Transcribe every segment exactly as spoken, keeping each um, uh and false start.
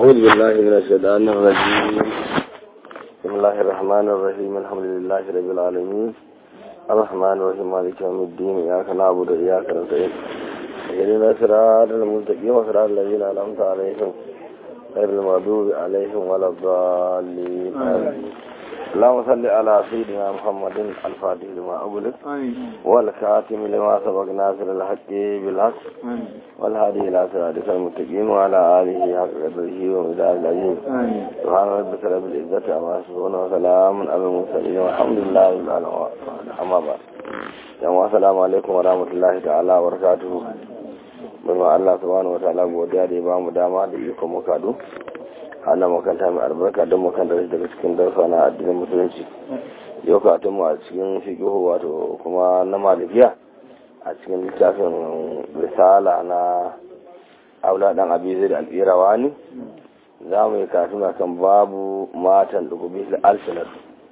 أعوذ بالله من الشيطان الرجيم. بسم الله الرحمن الرحيم. الحمد لله رب العالمين الرحمن الرحيم مالك يوم الدين. إياك نعبد وإياك نستعين اهدنا الصراط المستقيم صراط الذين أنعمت عليهم غير المغضوب عليهم ولا الضالين. اللهم صل على سيدنا محمد الفاتح لما أغلق والخاتم لما سبق ناصر الحق بالحق والهادي إلى صراطك المستقيم وعلى آله حق قدره ومقداره العظيم. سبحان ربك رب العزة عما يصفون وسلام على المرسلين والحمد لله رب العالمين. أما بعد، السلام عليكم ورحمة الله تعالى وبركاته. Bama Allah subhanahu wataala godiya da ya bamu dama da iko muka du ana makanta mai albarka don makanta daga cikin darsa na addinin musulunci. Yau ka mu a cikin fiqh wato kuma na malikiya a cikin littafin risala na Aula dan Abi Zaid al-Irawani. Za mu yi karatu kan babu matan dugubi al-alsinat,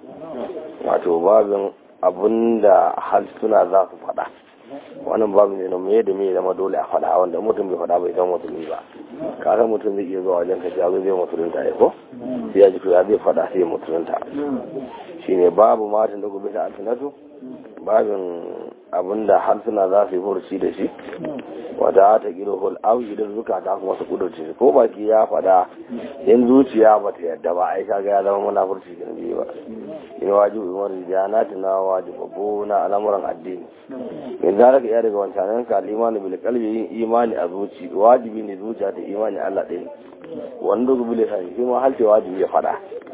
wato babin abinda halsuna za su faɗa. Wannan babu ne na me da me zama dole a faɗa, wanda mutum bai faɗa bai zama musulmi ba. Kasan mutum zai iya zuwa wajen kashi abin zai musulunta ya ko sai ya ji to ya zai faɗa sai musulunta. Shine babu matan da gobe da alfinatu, babin abinda harsuna za su yi furuci da shi, wata ta gido hul au idan zukata kuma su kudurci ko baki ya faɗa in zuciya ba ta yadda ba, ai kaga ya zama munafurci kin biyu ba. Ina wajibi umar rijanati na wajibu na al'amuran addini. In za ka iya daga wancanan ka imani bil qalbi, yin imani a zuci wajibi ne, zuciya ta imani Allah ɗaya. Wanda gubule sai kuma halce wajibi ya faɗa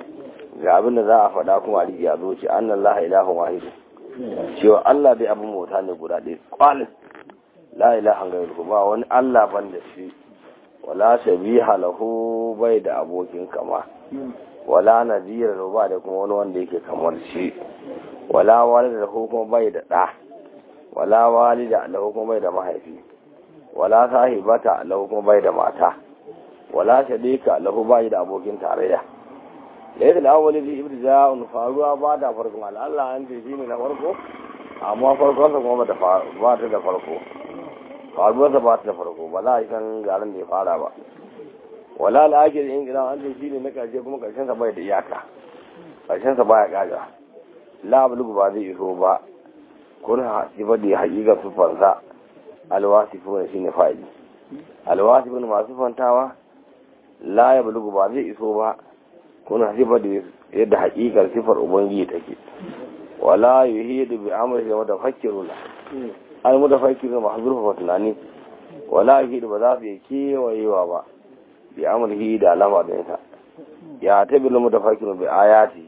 ga abin da za a faɗa kuma a riƙe a zuci, annallaha ilahun wahid, cewa Allah dai abin mota ne guda ɗaya kwalin, la ilaha gairuhu, ba wani Allah ban da shi, wala shabiha lahu, bai da abokin kama, wala nadira lahu, ba da kuma wani wanda yake kamar shi, wala walida lahu, kuma bai da ɗa, wala walida lahu, kuma bai da mahaifi, wala sahibata lahu, kuma bai da mata, wala sharika lahu, bai da abokin tarayya. Laifin da awali da ibtiza'un, faruwa ba da farkon Allah an ce shine na farko, amma farkonsa kuma ba ta da farko, faruwarsa ba ta da farko, ba za a yi san garin da ya fara ba. Wala la'akir in gina an ce shine na karshe, kuma karshensa bai da iyaka, karshensa baya kaga. La ablugu ba zai iso ba, kun hasiba da haƙiƙa sufansa, alwasifu ne shine fa'ili, alwasifu ne masu fantawa. La ya bulugu ba zai iso ba, kuna sifar da yadda haƙiƙar sifar ubangiji take. Wala yuhidu bi amrihi wa tafakkiruna, al mutafakkiru mahzuru wa tunani. Wala yuhidu ba za su yi kewayewa ba bi amrihi da lamarinsa. Ya tabil mutafakkiru bi ayati,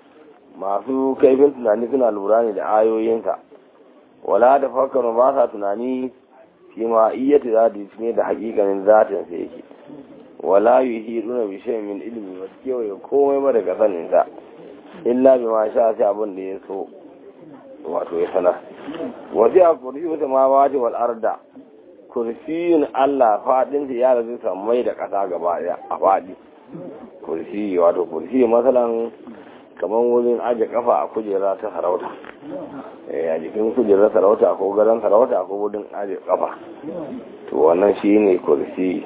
masu kaifin tunani suna lura ne da ayoyinsa. Wala tafakkaru ba sa tunani fi ma iyati zati ne da haƙiƙanin zatin sa yake. Wala yuhiduna bi shay'in min ilmi, wa kewaye komai ba daga sanin sa, illa bi ma sha sai abin da ya so wato ya sanar. Wa fi kursiyu samawati wal arda, kursiyun Allah fadin ta ya razu samai da kasa gaba daya a fadi. Kursiyu wato kursiyu masalan kaman wurin aje kafa a kujera ta sarauta, eh a jikin kujerar sarauta ko gadon sarauta ko wurin aje kafa, to wannan shine kursiyu.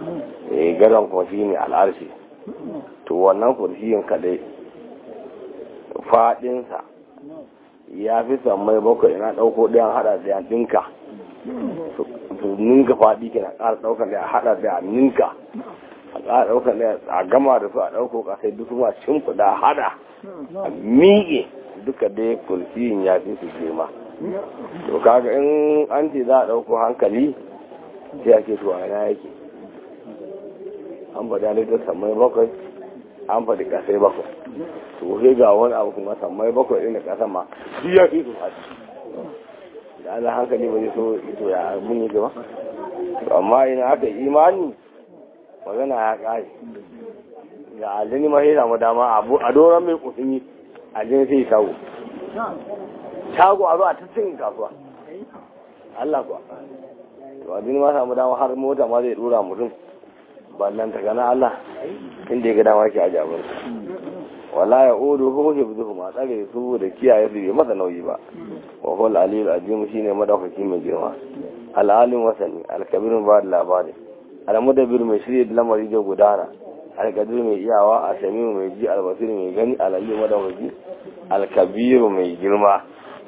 Eh gadon kuma shi ne al'arshi, to wannan kursiyin kadai fadinsa ya fi sammai bakwai. Ina ɗauko ɗayan haɗa da ninka, to ninka faɗi ke na ƙara ɗaukar da a haɗa da ninka, a ƙara ɗaukar da a gama da su a ɗauko ƙasai duk ma shimfiɗa haɗa a miƙe, duka dai kursiyin ya fi su girma. To kaga in an ce za a ɗauko hankali sai ake to a ina yake, an faɗi halittar sammai bakwai, an faɗi ƙasai bakwai, to sai ga wani abu kuma sammai bakwai ɗin da ƙasa ma shi ya fi su haɗi. Da ala hankali ba zai so ito ya mun yi gaba, amma ina aka imani magana ya ƙare. Ga aljini ma sai samu dama a doron mai kusuri, aljini sai shago shago a zo a tattalin kasuwa Allah kuwa, to aljini ma samu dama har mota ma zai ɗora mutum, ballan ta gana Allah inda ya ga dama ke aje abin. Wala ya udu hu hibzuhu, ma tsare su da kiyaye su bai masa nauyi ba. Wa huwa al-aliyyul azim, shine madaukaki mai girma, al-alim wasani, al-kabir ba da labari, al-mudabbir mai shirye da lamari da gudana, alkadir mai iyawa, a samiu mai ji, albasir mai gani, alalli madawaki, alkabiru mai girma.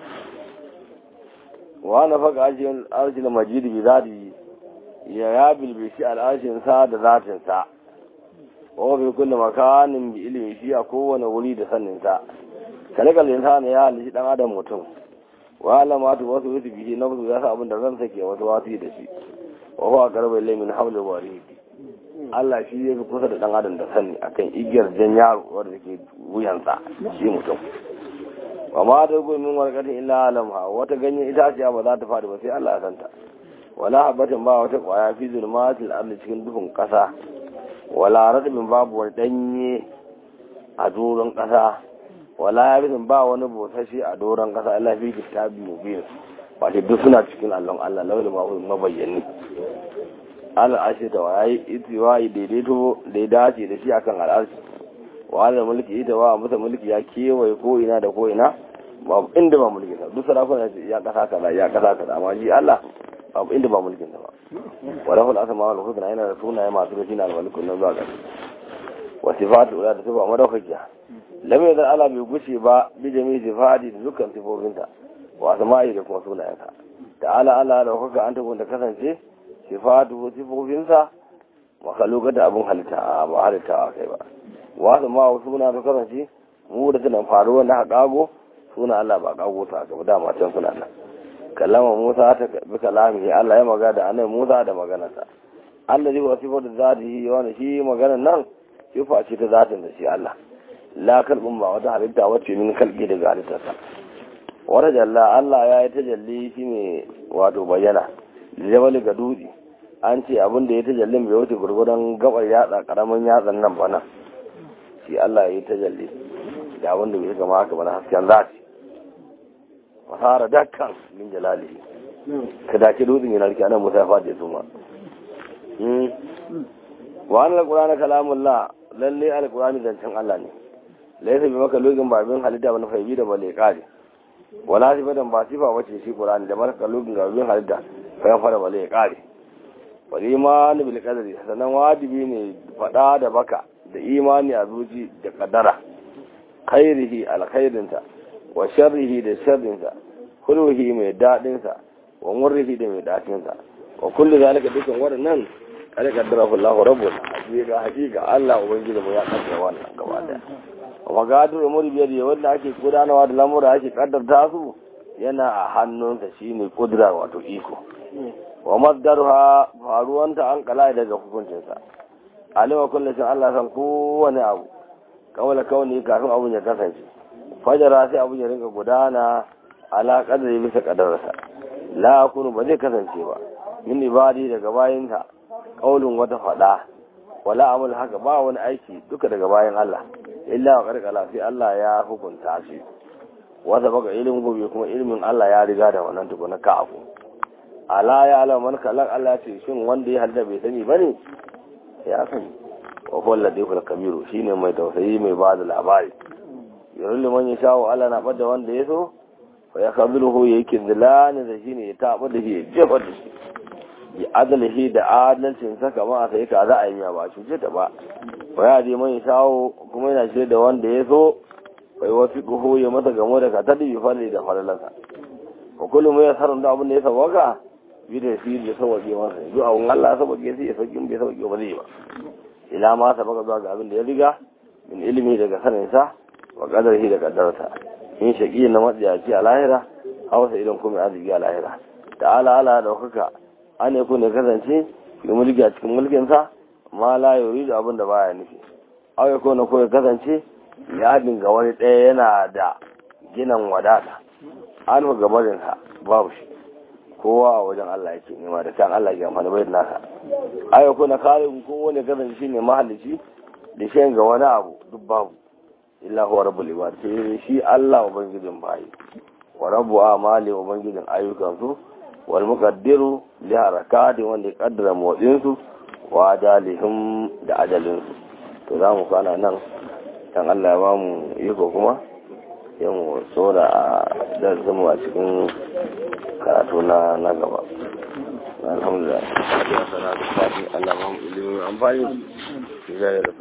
wa na faka arshin majid bi zati ya ya bilbishi al'arshin sa da zatin sa, wa bi kulli makanin bi ilmi shi a kowane wuri da sannin sa. kalakal insani ya halishi dan adam mutum, wa alamatu wasu wasu bihi nafsu ya sa abin da zan sake wasu wasu da shi, wa huwa aqrabu ilayhi min hawli warid. Allah shi ya fi kusa da dan adam da sani akan igiyar jan yaro wanda ke wuyansa shi mutum. wa ma da gumin warqatin illa alamha, wata ganyen itaciya ba za ta fadi ba sai Allah ya santa. wala habatin ba wata kwaya fi zulmatil ardi cikin duhun kasa, wala radbin babu wani danye a doron kasa, wala yarin ba wani bosashi a doron kasa. Allah fi kitabi mubin, wato duk suna cikin allon Allah lawal ma mabayyani. al'arshi ta waye itiwa daidaito da ya dace da shi akan al'arshi, wa ala mulki ita wa masa mulki ya kewaye ko ina da ko ina, babu inda ba mulkin sa. duk sarakuna ya kasa kaza ya kasa kaza, amma shi Allah babu inda ba mulkin sa ba. wa lahu al-asma wal husna, yana da sunaye masu da shine al-maliku nan zuwa gari. wa sifatu ula da sifa madaukakiya, lam yadal ala bai gushe ba bi jami'i sifati da dukkan sifofinsa, wa asma'i da kuma sunayensa. ta'ala Allah da kuka an tabbata kasance sifatu sifofinsa makaluka da abin halitta ba halitta kai ba. wasu ma suna ta kasance mu da tunan faruwa na haƙago suna Allah ba ƙago ta gaba dama can suna nan. kallama Musa ta bi kalami, Allah ya magana da annabi Musa da maganarsa. Allah zai wasu sifatu zatihi, wanda shi maganar nan sifa ce ta zatin da shi Allah, la kalbun ba wata halitta wacce min kalbi daga halittarsa. wata jalla Allah ya yi tajalli shi ne wato bayyana jabali ga dutse. an ce abin da ya tajallin bai wuce gurgudan gabar yatsa karamin yatsan nan bana, shi Allah ya yi tajalli da abin da bai kama haka bana hasken zati. fasara dakkan min jalalihi, ka dace dutsen yana rike anan Musa ya fadi su ma. wa an alqur'ana kalamullah, lalle alqur'ani zancen Allah ne. laysa bi maka lugin babin halitta ba na faibi da bale kare, wala sifatan ba sifa wace shi qur'ani da maka lugin babin halitta fa ya fara bale kare. wal imani bil qadari, sanan wajibi ne fada da baka da imani a zuci da kadara, khairihi alkhairinta wa sharrihi da sharrinsa, kulluhi mai dadinsa wa murrihi da mai datinsa, wa kullu zalika dukan wadannan kada kaddara Allahu rabbul hakika hakika Allah ubangiji mu ya kaddara wannan gaba daya. wa magadur umuri biyadi, wanda ake gudanarwa da lamura ake kaddarta su yana a hannunsa, shine kudura wato iko. wa maddaruha, faruwanta an kala daga hukuncinsa. alima kullu shin Allah san kowane abu kawala kauni kafin abun ya kasance. fajara sai abun ya rinka gudana ala kadari bisa kadarsa. la kunu ba zai kasance ba min ibadi daga bayinka kaulun wata fada, wala amal haka ba wani aiki duka daga bayan Allah illa wa karkala sai Allah ya hukunta shi. wata baka ilimin gobe kuma ilimin Allah ya riga da wannan tukuna ka afu. ala ya ala man kalak, Allah ce shin wanda ya halda bai sani bane ya sani. wa kullu dayful kabiru, shine mai tausayi mai ba da labari. yurul man yasha Allah na bada wanda ya so, fa ya khadluhu yake zilani da shine ya taba da shi ya jefa da shi. ya adalci da adalcin saka ma sai ka za a yi ba cuce ta ba. wa ya je man yasha kuma yana shi da wanda ya so, bai wasu kuhu ya masa gamo da ka tadi bi fali da falalansa. wa kullu mai sarun da abin da ya sawaka bi da shi da sawake masa, duk abun Allah sawake sai ya sauki bai sauke ba zai ba. ila ma sabaka zuwa ga abin da ya riga min ilimi daga sanin sa, wa qadarhi da qaddarsa. in shaqi na matsiyaci a lahira, hausa idan kuma arziki a lahira. ta'ala ala da hukuka an ne kun kasance fi mulki a cikin mulkin sa, ma la yuridu abin da baya nufi. aw ya kona ko ya kasance ya dinga wani ɗaya yana da ginan wadata, an ga gabarin sa babu shi, kowa a wajen Allah yake nema da kan Allah ya amfani bai nasa. ayo ko na kare ko wani gaban shine mahallici da shan ga wani abu duk babu, illa huwa rabbul ibad, sai shi Allah ubangijin bayi, wa rabbu amali ubangijin ayyukan su, wal muqaddiru li harakati, wanda ya kaddara motsin su, wa ajalihim da ajalin su. to za mu kana nan dan Allah ya ba mu iko kuma sai mu tsora da zama a cikin karatu na na gaba. alhamdulillah. Allah ba mu ilimi amfani.